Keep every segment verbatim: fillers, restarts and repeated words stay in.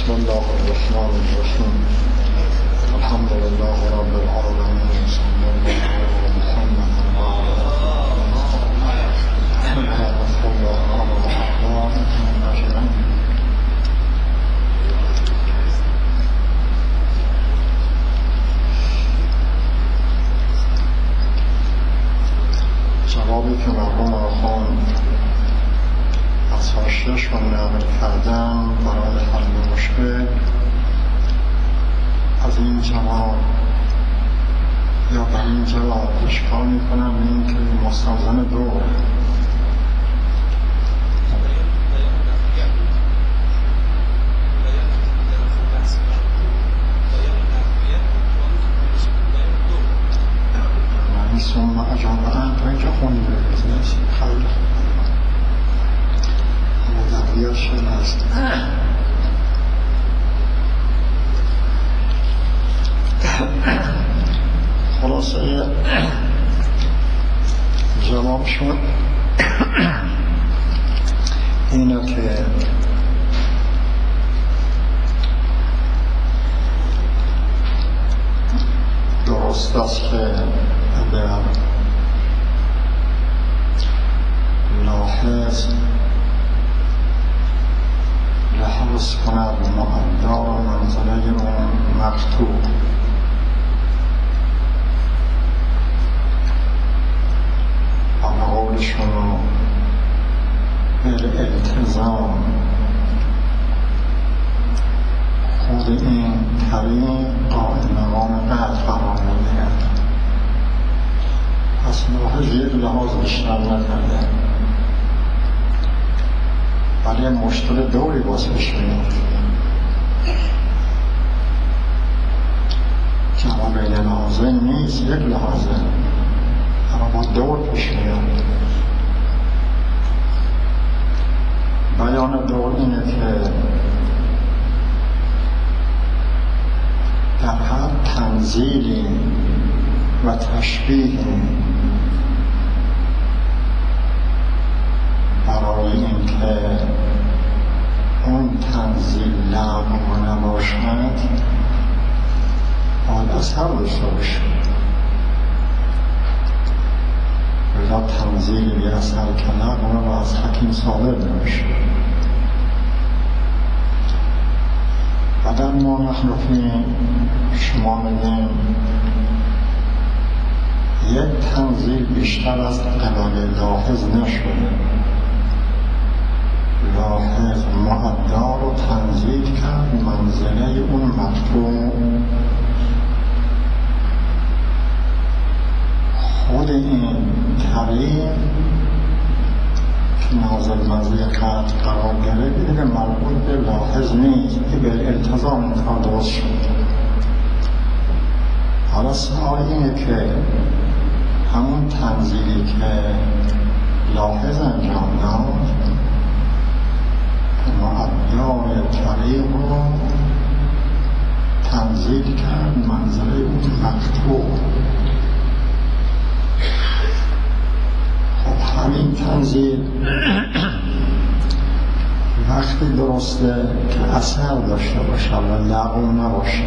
بسم الله الرحمن الرحیم الحمد لله رب العالمین صلی الله علی محمد و علی آله جوابی که مرحوم آخوان از حاشیه‌اش رو نقل کردن برای حل مشکل، از این جواب یا به این جواب اشکال میکنم این که مستلزم دوره. یعنی ثم اجابه ان تا اینجا خونده بزنید خیلی مدویاش هست. خلاصه جوابشون اینه که درست است که اگر لاحظ لحظ کند مقدار منزله اون مکتوب و قولشون رو بالالتزام خود این طریق قائم مقام قدر قرار می‌گیرد. پس لاحظ یک لحاظ بیشتر نکرده ولی مشکل دوری باز پیش میاد. جواب بین لحاظه نیست، یک لحاظه، اما با دور پیش میاد. بیان دور اینه که در هر تنزیلی و تشبیهی برای این که اون تنزیل لغو نباشد باید اثر داشته باشه. ولی تنزیل بی اثر که لغو و از حکیم صادر نمیشه. و در ما نحنفی شما میگیم یک تنزیل بیشتر از قبل لاحظ نشده. لاحظ مقدار رو تنزیل کرد منزله اون مکتوب. خود این طریق که نازل منزله قدر قرار گرفت دیگه مربوط به لاحظ نیست، که به التزام این کار درست شد. حالا سوال اینه که همون تنزیلی که لاحظ انجام داد مقدار طریق رو تنزیل کرد منزله اون مکتوب. خب همین تنزیل وقتی درسته که اثر داشته باشه و لغو نباشه،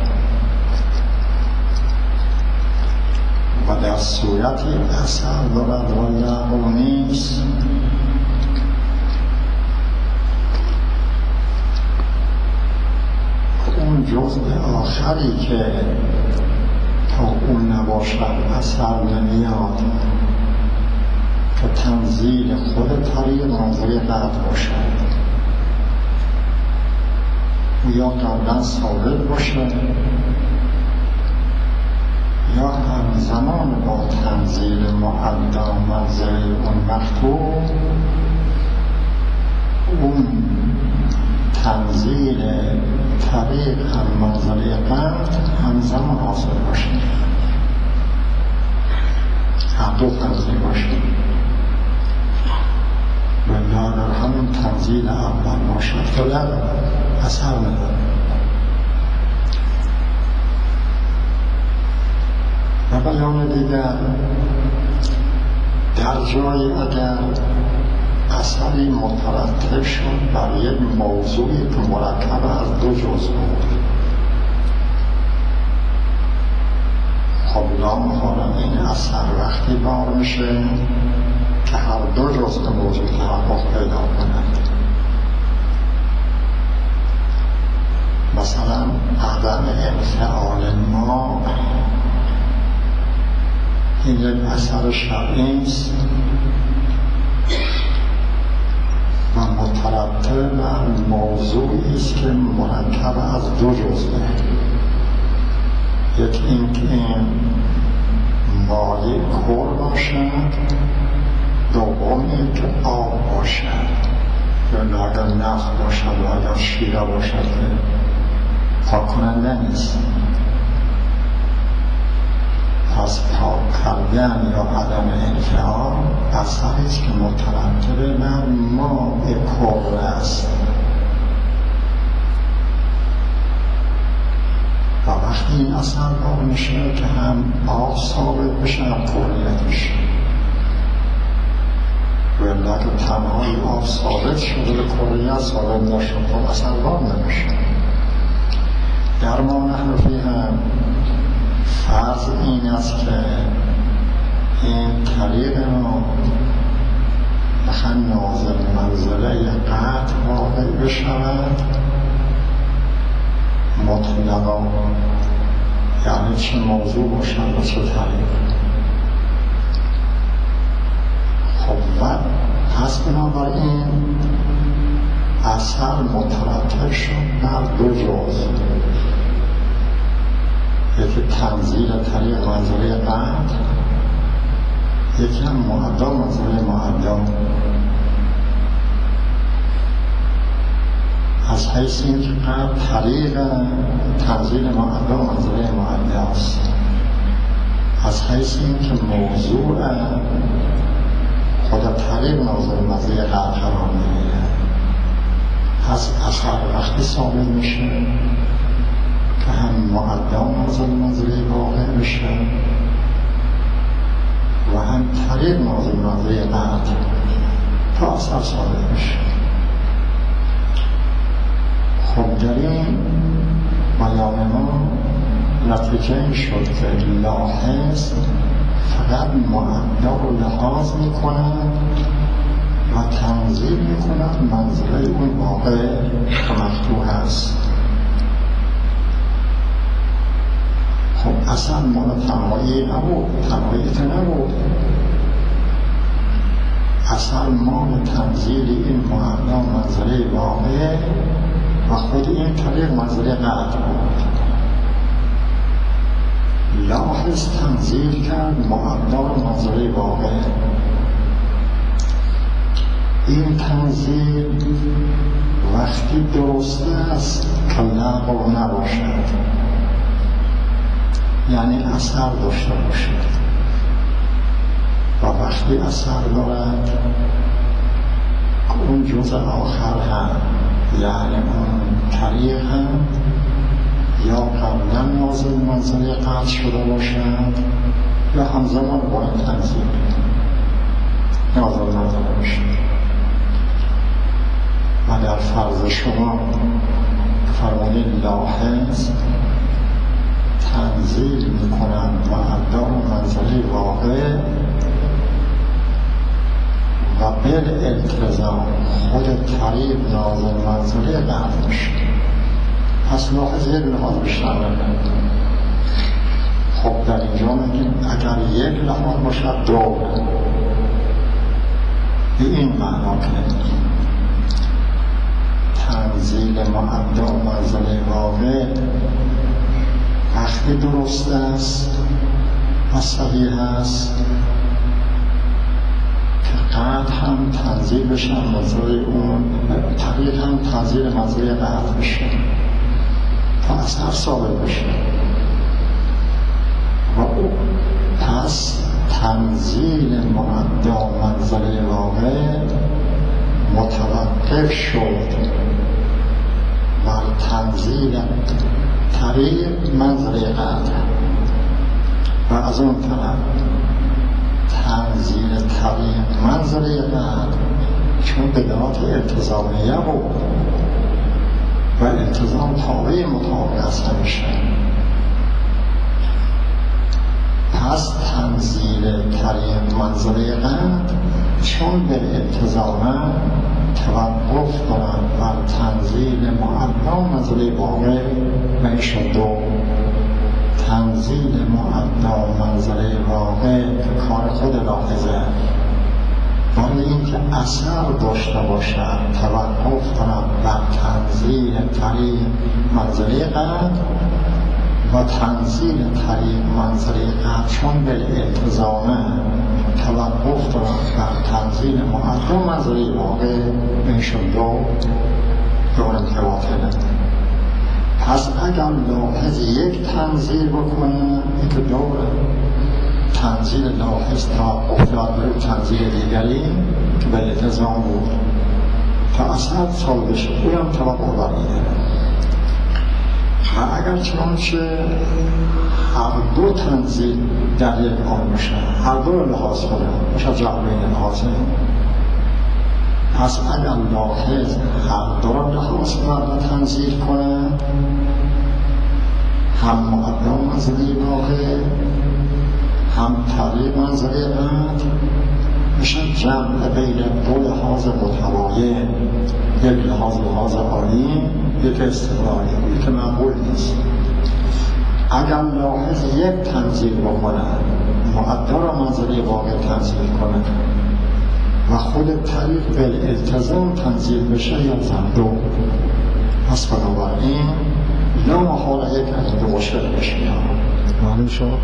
و در صورتی اثر دارد و لغو نیست اون جزء آخری که تا اون نباشد اثر نمیاد که تنزیل خود طریق منزله قدر باشد و یا قبلا ثابت باشه یا همزمان با تنزیل معدا منزله اون مکتوب اون تنزیل طریق هم منزله قدر همزمان حاصل باشه، هر دو تنزیل باشه و یا در همون تنزیل اول باشد که لغو اثر نداره. و بیان دیگر در جای اگر اثری مترتب شد بر یک موضوعی که مرکب از دو اثر وقتی بار میشه که هر دو جزء موجود تحقق پیدا کند. مثلا عدم انفعال ما این یک اثر شرعی است و مترتب بر موضوعی است که مرکب از دو جزئه. یک این که این مایع کل باشد، دوم این که آب باشد یا اگر نفت باشد و اگر شیره باشد که پاک کننده نیست. پس پاک کردن یا عدم انفعال اثری است که مترتب بر ماء کل است و وقتی این اثر بار میشه که هم آب ثابت بشه هم کلیت میشه. و اگر تنهایی آب ثابت شده به کلیت ثابت نشد خب اثر بار نمیشه. در ما نحن فی هم فرض این است که این طریق ما مثلا نازل منزله قطع واقع بشود مطلقا، یعنی چه موضوع باشد و چه طریق. خب و پس بنابراین اثر مترتب شد بر دو جزء، یکی تنزیل طریق منزله قطع، یکی هم معدا منزله معدا. از حیث این که قطع طریق تنزیل معدا منزله معدا است، از حیث این که موضوع خود طریق نازل منزله قطع قرار می‌گیره. پس اثر وقتی ثابت میشه که هم معدا نازل منزله واقع میشه و هم طریق نازل منزله قطع تا اثر ثابت میشه. خب در این بیان ما نتیجه این شد که لاحظ فقط معدا رو لحاظ میکنند و تنظیم میکنند منزله اون واقع که مفتوح هست. خب اصلا مال تنهایی نبود، تنهاییت نبود، اصلا مال تنزیل این معدا منزله واقع و خود این طریق منزله قطع بود. لاحظ تنزیل کرد معدا منزله واقع. این تنزیل وقتی درسته است که لغو نباشد، یعنی اثر داشته باشد، و وقتی اثر دارد که اون جزء آخر هم یعنی اون طریق هم یا قبلا نازل منزله قطع شده باشد یا همزمان با این تنزیل نازل منزله باشد. و در فرض شما فرمانه لاحظ تنزیل میکنند معدا و منزله واقع و بالالتزام خود طریق نازل منزله قطع میشه. پس لاحظ یک لحاظ بیشتر نکنید. خب در اینجا میگیم اگر یک لحاظ باشد دو، به این معنا کنید تنزیل معدا و منزله واقع وقتی درست است و صحیح است که قطع هم تنزیل بشه منزله اون، طریق هم تنزیل منزله قطع بشه تا اثر ثابت بشه. و او پس تنزیل معدا منزله واقع متوقف شد بر تنزیل طریق منزله قطع و از اون طرف تنزیل طریق منزله قطع چون بدعات التزامیه بود و التزام تابع مطابق است همیشه. پس تنزیل طریق منزله قد چون به التزامه توقف کنند بر تنزیل معلا منزله واقع میشد دو. تنزیل معلا منزله واقع که کار خود لاحظه ولی این که اثر داشته باشد توقف کنند بر تنزیل طریق منزله قد و تنزیل طریق منزله قد چون به التزامه توقف کنند بر تنزیل معلا منزله واقع میشد دو دور متواطنه. پس اگر لاحظ یک تنزیل بکنه این که دوره تنزیل لاحظ توقف داد بر تنزیل دیگری که به التزام بود تا اثر سال بشه اونم توقف برمیده. و اگر چنانچه هر دو تنزیل در یک آن باشه هر دو رو لحاظ کنه باشه جعبین لحاظه، پس اگر لاحظ هر دو رو لحاظ کنه و تنزیل کنه هم معلا منزله واقع هم طریق منزله قد میشه جمع بین دو لحاظ متباین، یک لحاظ لحاظ عالی یک استقلالی یک معقول نیست. اگر لاحظ یک تنزیل بکنه معلا را منزله واقع تنزیل کنه و خود طریق به التزام تنزیل بشه یا زندو، پس بنابراین لا محاله یک از دو مشکل بشه. معلوم شد؟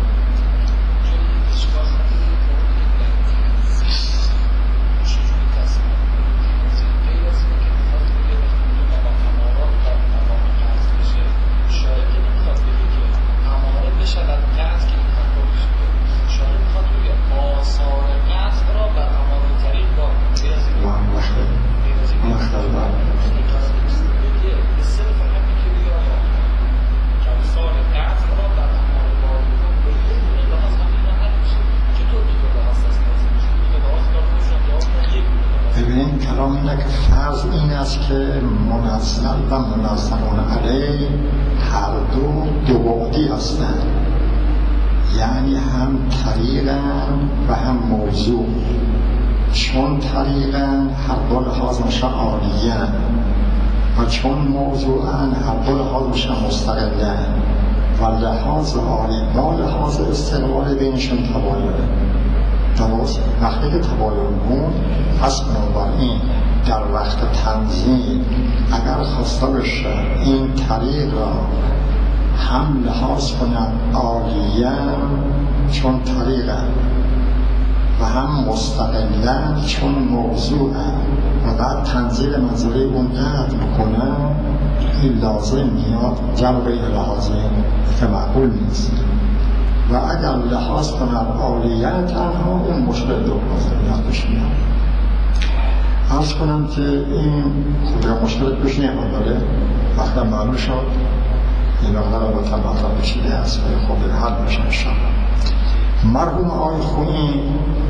که منزل و منزلون علیه هر دو دو بعدی هستند، یعنی هم طریقن و هم موضوع. چون طریقن هر دو لحاظ میشه عالیه و چون موضوعن هر دو لحاظ میشه مستقله و لحاظ عالی با لحاظ استقلال بینشون تباینه. درست وقتی که تباین بود پس بنابراین در وقت تنزیل اگر خواسته بشه این طریق را هم لحاظ کنند عالیه چون طریقه و هم مستقلن چون موضوعه و بعد تنزیل منزله اون قد میکنه، این لازم میاد جمع بین لحاظه که معقول نیست. و اگر لحاظ کنند عالیه تنها اون مشکل دو لازم پیش میاد. عرض کنم که این خود مشکلت پیش نیامد، ولی وقتا معلوم شد این مقدار رو بطن مطلب بشیده هست و خود حل بشه انشاءالله. مرحوم آقای خویی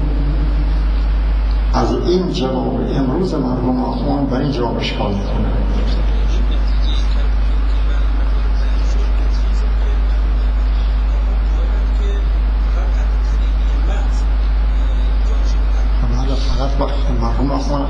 از این جواب امروز مرحوم آخوان بر این جواب اشکال میکنه. فقط وقت مرحوم آخوان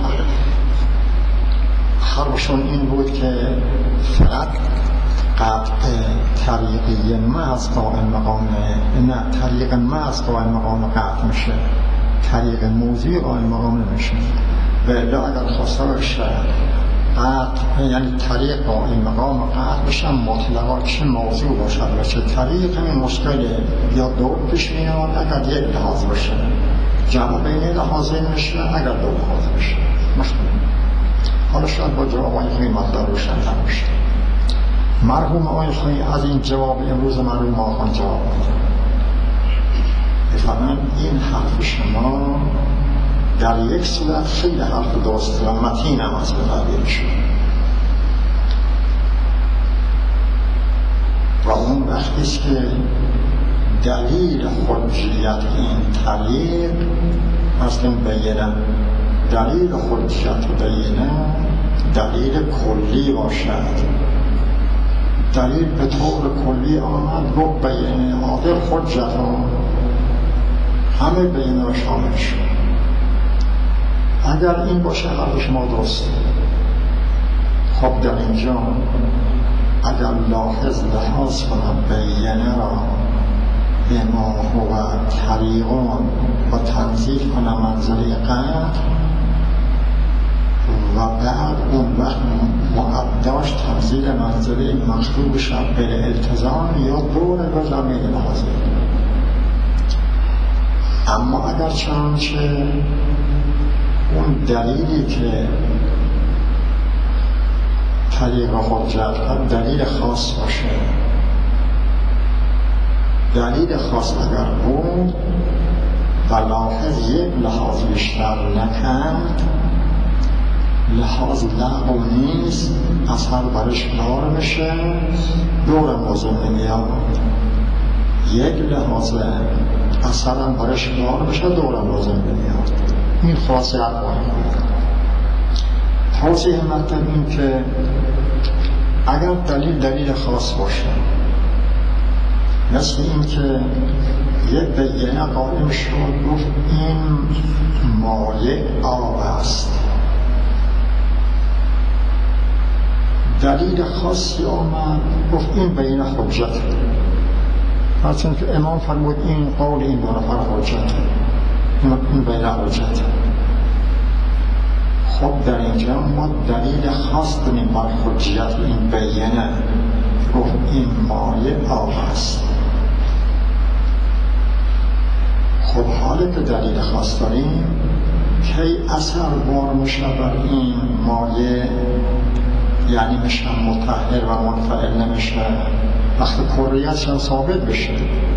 حرفشون این بود که فقط قطع طریقی محض قائم مقام نه طریق محض قائم مقام قطع میشه، طریق موضوعی قائم مقام نمیشه. و الا اگر خواسته باشه قطع یعنی طریق قائم مقام قطع بشه مطلقا چه موضوع باشد و چه طریق همین مشکل یا دور پیش میاد اگر یک لحاظ باشه جمع بین لحاظه میشه اگر دو لحاظ بشه مشکل. حالا شاید با جواب آقای خویی مطلب روشن نباشه. مرحوم آقای خویی از این جواب امروز مرحوم آخوان جواب میده. بفرمایید این حرف شما در یک صورت خیلی حرف درست و متین هم از به تعبیر شد و اون وقتی است که دلیل حجیت این طریق اصلا بینه دلیل حجیت بینه دلیل کلی باشد، دلیل به طور کلی آمد گفت بین عادل حجتون همه بین را شامل شد. اگر این باشه حرف شما درسته. خب در اینجا اگر لاحظ لحاظ کنم بینه را به ما هو طریقون و تنزیل کنم منزله قدر و بعد اون وقت معداش تنزیل منزله مخلوق شد به التزام یا دور و زمین لحاظه. اما اگر چنانچه اون دلیلی که طریق حجت کرد دلیل خاص باشه، دلیل خاص اگر بود و لاحظ یک لحاظ بیشتر نکند، لحاظ لغو نیست، اثر برش بار میشه، دور موضوع نمیاد. یک لحاظ اثرم برش بار میشه، دور موضوع نمیاد. این خاصیت باید توضیح مطلب این که اگر دلیل دلیل خاص باشه، مثل این که یک بینه قائم شد گفت این مایع آب است، دلیل خاصی آمد گفت این بینه حجت، مثلا که امام فرمود این قول این دو نفر حجت، این بینه حجت. خب در اینجا ما دلیل خاص داریم بر حجیت این بینه، گفت این مایع آب است. خب حالا که دلیل خاص داریم کی اثر بار میشه بر این مایع، یعنی میشه مطهر و منفعل نمیشه وقتی کلیتش هم ثابت بشه.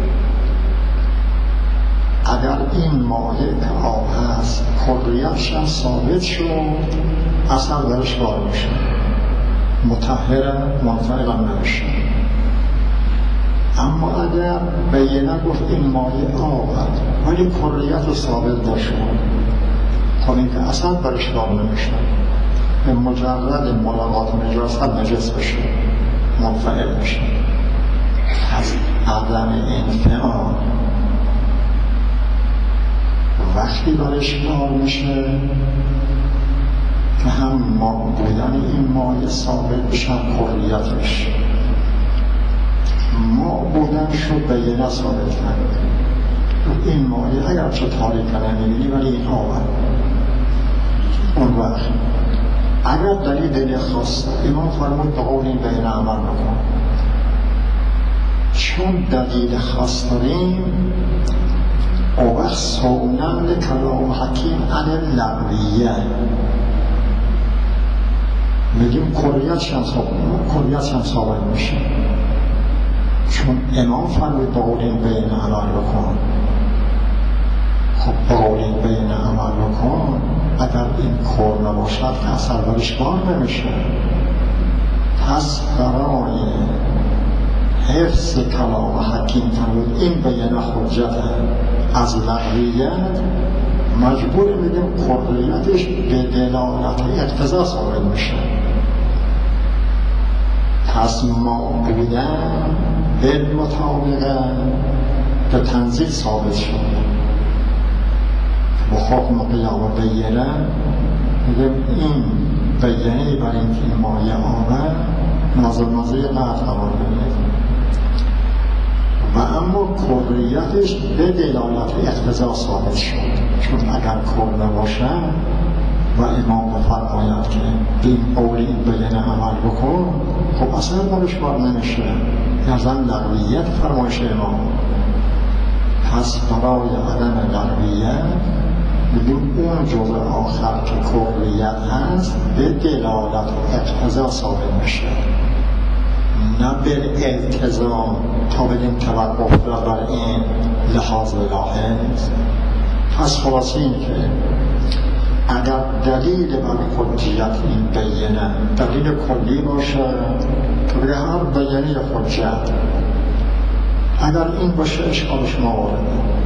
اگر این مایع که آب هست کلیتش هم ثابت شد اثر درش بار میشه، مطهر منفعل هم نمیشه. اما اگر بینه گفت این مایع آب هست ولی کلیت ثابت نشد، خب این که اثر درش بار نمیشه، به مجرد ملاقات نجاست نجس بشه، منفعل بشه. از عدم انفعال وقتی برش کار میشه که هم ما بودن این مایع ثابت بشن کلیتش، ما بودن شد بینه ثابت کرد این مایع اگر چه تاریکه نمیبینی ولی این آور. اون وقت اگر دلیل دلیل خاص امام فرمود به قول این بینه عمل بکن، چون دلیل خاص داریم او وقت سونند کلام حکیم عن لغویه میگیم کلیتش هم ثابت کلیتش هم ثابت میشه، چون امام فرمود به قول این بینه عمل بکن. خب به قول این بینه عمل بکن اگر این کور نباشد که اثر برش بار نمیشه. پس برای حفظ کلام حکیم فرمود این بینه حجت از لغویت مجبور میگیم کلیتش به دلالت اقتضا ثابت میشه. پس ما بودن بالمطابقه به تنزیل ثابت شد و حکم قیام بینه میگیم این بینه برای اینکه این مایع آمد نازل مازه قطع قرار بگیرد و اما کلیتش به دلالت اقتضا ثابت شد، چون اگر کل نباشه و امام بفرماید که این قول این بینه عمل بکن خب اصلا برش بار نمیشه، یعنی لغویت فرمایش امام. پس برای عدم لغویت میگیم اون جزء آخر که کلیت هست به دلالت اقتضا ثابت میشه، نه به التزام تا بدیم توقف بر این لحاظ لاحظ. پس خلاصه این که اگر دلیل بر حجیت این بینه دلیل کلی باشه که بگه هر بیانه حجت، اگر این باشه اشکال شما وارده.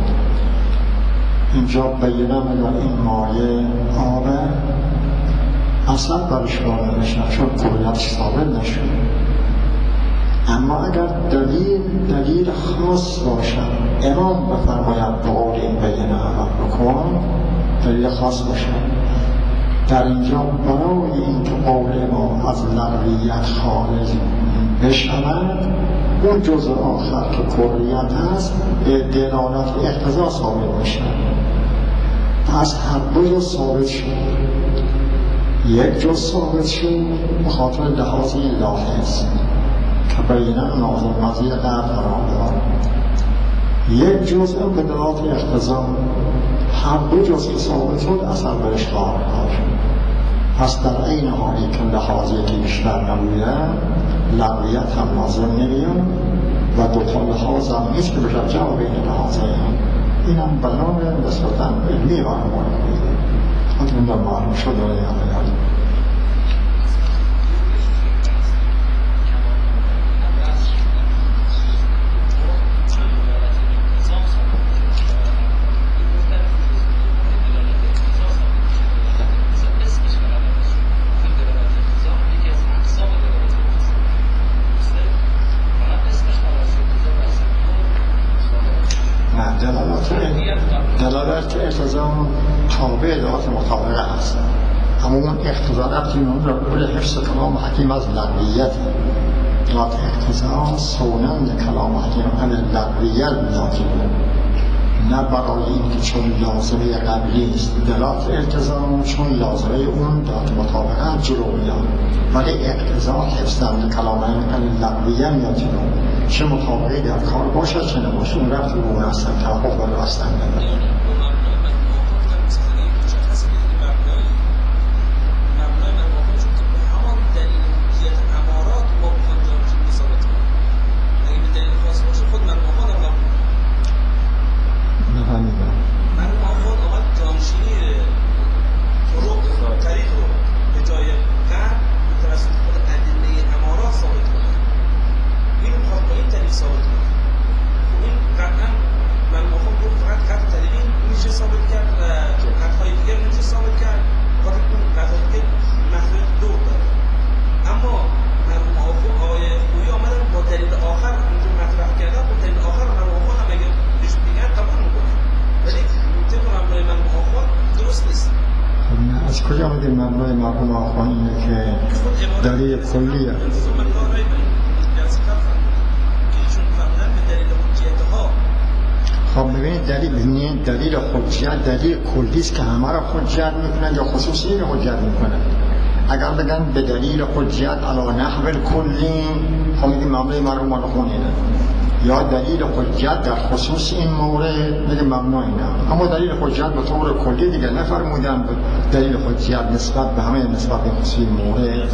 اینجا بینه میگن این مایع آبه اصلا برش بار نمیشه چون کلیتش ثابت نشد. اما اگر دلیل دلیل خاص باشد، امام بفرماید به قول این بینه عمل بکن، دلیل خاص باشد. در اینجا برای اینکه قول امام از لغویت خارج بشود، اون جزء آخر که کلیت هست به دلالت اقتضا ثابت میشه. پس هر دو جز ثابت شد. یک جز ثابت شد به خاطر لحاظ لافظ که بینه ناظر مزید قرد قرار دارد. یک جز به دلالت اقتضا، هر دو جز که ثابت شد اثر به اشکال داشت. پس در این حالی که لحاظی که بیشتر نبوید، لغویت هم لازم نمیاد و دوتا لحاظ هم نیست که بشه جمع بین لحاظه هم. این هم بیان نسبتا علمی برای ما نمیده. حتی این در معلوم شده یا نیاد. دلالت التزام تابع دلالت مطابقه هست، اما اون اقتضا ربطی اون را بوده حفظ کلام حکیم از لغویت. دلالت اقتضا سونند کلام حکیم عن لغویت ناجبه، نه برای این که چون لازمه قبلی است. دلالت التزام چون لازمه اون دلالت مطابقه جلو میاد، ولی اقتضا حفظند کلام عن لغویت ناجبه، چه مطابقی در کار باشد چه نباشد، اون رفت رو اون هستن توقف بر هستن نداره. کلیه. خب ببینید دلیل ببینید دلیل حجت دلیل کلی است که همه را حجت میکنند یا خصوصی را حجت میکنند. اگر بگن به دلیل حجت علی نحو کلی، خب میگیم مبنای مرحوم الخونینه، یا دلیل حجت در خصوص این مورد میگه مبنای نه. اما دلیل حجت به طور کلی دیگه نفرمودن دلیل حجت نسبت به همه نسبت به خصوصی مورد.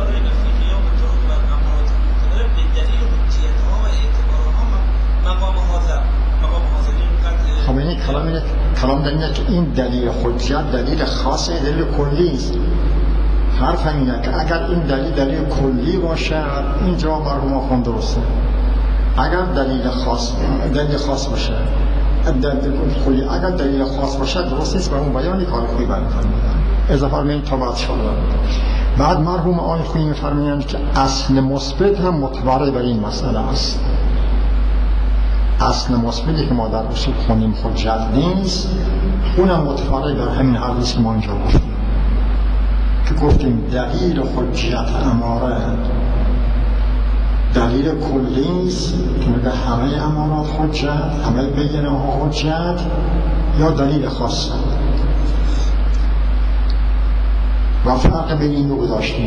خب این کلام اینه کلام دلیله که این دلیل حجت دلیل خاصه دلیل کلی است. حرف همینه که اگر این دلیل دلیل کلی باشد اینجا مرحوم آخوان درسته. اگر دلیل خاص دلیل خاص باشه دلیل کلی اگر دلیل خاص باشه درست نیست و اون بیانی کار خوبی بیان فرمودن. اضافه فرمودن تا بعد شد. بعد مرحوم آقای خویی می‌فرمایند که اصل مثبت هم متبرع بر این مسئله است. اصل مثبتی که ما در اصول خوندیم حجت نیست، اونم متفرع بر همین حدیث که ما اینجا گفتیم که گفتیم دلیل حجت اماره دلیل کلی است که میگه همه امارات حجت، همه بینه ها حجت، یا دلیل خاص و فرق بین این رو گذاشتیم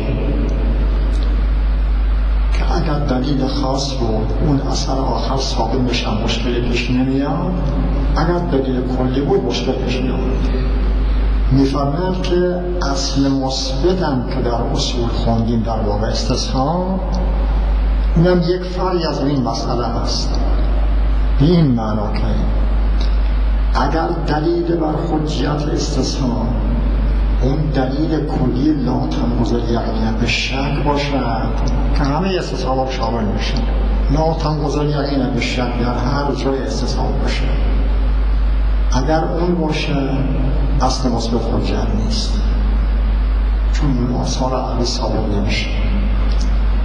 که اگر دلیل خاص بود اون اثر آخر ثابت میشه مشکل پیش نمیاد، اگر دلیل کلی بود مشکل پیش میاد. میفرماید که اصل مثبتم که در اصول خوندیم در باب استثناء اونم یک فرعی از این مسئله هست، به این معنا که اگر دلیل بر حجیت استثناء اون دلیل کلی لا تنقض الیقین به شک باشد که همه استثناء شامل میشه، لا تنقض الیقین به شک در هر جای استثناء باشه، اگر اون باشه اصل مثبت حجت نیست، چون اون آثار عقلی ثابت نمیشه.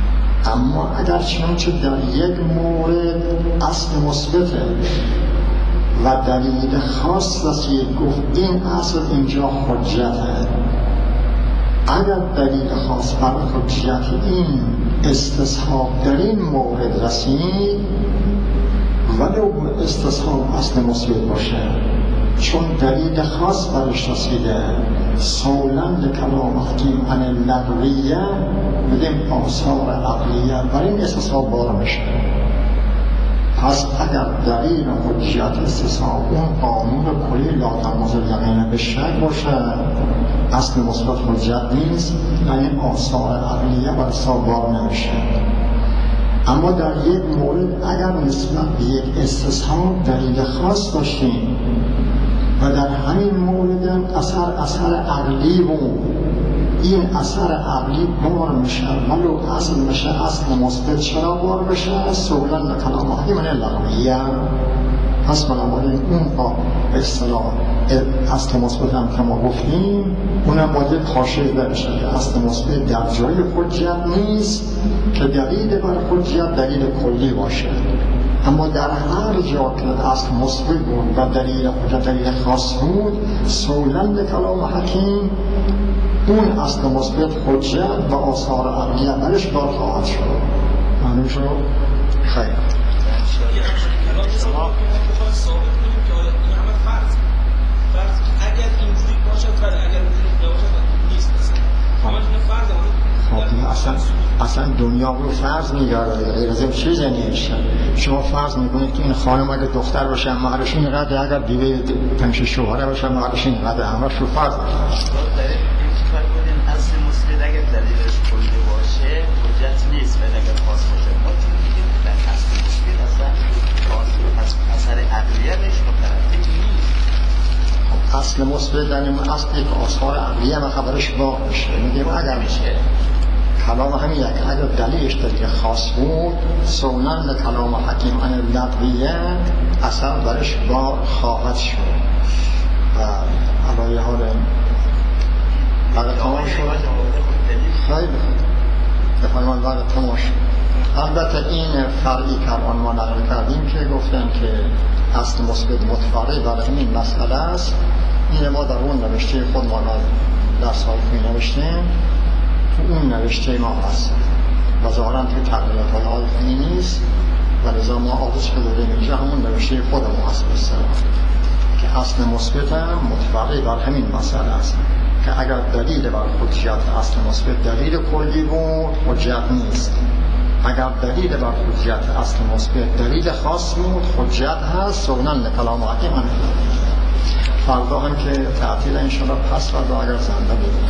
اما اگر چنانچه در یک مورد اصل مثبته و دلیل خاص رسید گفت این اصل اینجا حجته، اگر دلیل خاص بر حجت این استصحاب در این مورد رسید ولو استصحاب اصل مثبت باشه، چون دلیل خاص برش رسیده سولند کلام حکیم عن اللغویه بگیم آثار عقلیه بر این استصحاب بار میشه. پس اگر دلیل حجت استصحاب اون قانون کلی لا تناقض الیقین به شک باشه اصل مثبت حجت نیست، یعنی آثار عقلیه بر استصحاب بار نمیشه. اما در یک مورد اگر نسبت به یک استصحاب دلیل خاص داشتیم و در همین مورد اثر اثر عقلی بود، این اثر عقلی بار میشه ولو اصل میشه اصل مثبت چرا بار بشه؟ سولن کلام حکیم عن اللغویه. پس بنابراین اون با به اصطلاح اصل مثبت هم که ما گفتیم اونم باید حاشیه بشه که اصل مثبت در جای حجت نیست که دلیل بر حجت دلیل کلی باشه، اما در هر جا که اصل مثبت بود و دلیل حجت دلیل خاص بود سولند کلام حکیم اون اصل مثبت حجت و آثار عقلیه برش بار خواهد شد. معلوم شد؟ خیر. شما میخواید ثابت کنیم که این همه فرض فرض اگر اینجوری باشد فرض اگر اینجوری نباشد نیست مثلا همه این فرض خب اصلا اصلا دنیا رو فرض میگرده غیر از این چیزی نیست. شما فرض میکنید که این خانم اگه دختر باشه مهرش اینقدر، اگر بیوه پنج شوهره باشه مهرش اینقدر، همش رو فرض میکنید. اصل مثبت اگر دلیلش کلی باشه حجت نیست ولی اگر خاص باشه ما میگیم در اصل مثبت اصلا اثر عقلیه بهش مترتب نیست. خب اصل مثبت یعنی اصلی که آثار عقلیه ما خبرش باق بشه. میگیم اگر میشه کلام همین یک اگر دلیلش دلیل خاص بود سولند کلام حکیم عن اللغویه اثر برش باق خواهد شد. و علایه حال وقت تمام شد. خیلی بفرمان وقت تمام شد. البته این فرعی که آن ما نقل کردیم که گفتن که اصل مثبت متفرع برای این مسئله است، این ما در اون نوشته خود ما در سال می نوشتیم تو اون نوشته ما هست و ظاهرا توی تقریبات های آلفینی نیست و لذا ما آغوش که داریم اینجا همون نوشته خود ما هست بسیار که اصل مثبت هم متفرع بر همین مسئله است که اگر دلیل بر حجت اصل مثبت دلیل کلی بود حجت نیست، اگر دلیل بر حجت اصل مثبت دلیل خاص بود حجت هست. سولن کلام حکیم. فردا هم که تعطیل انشاءالله پس فردا اگر زنده بود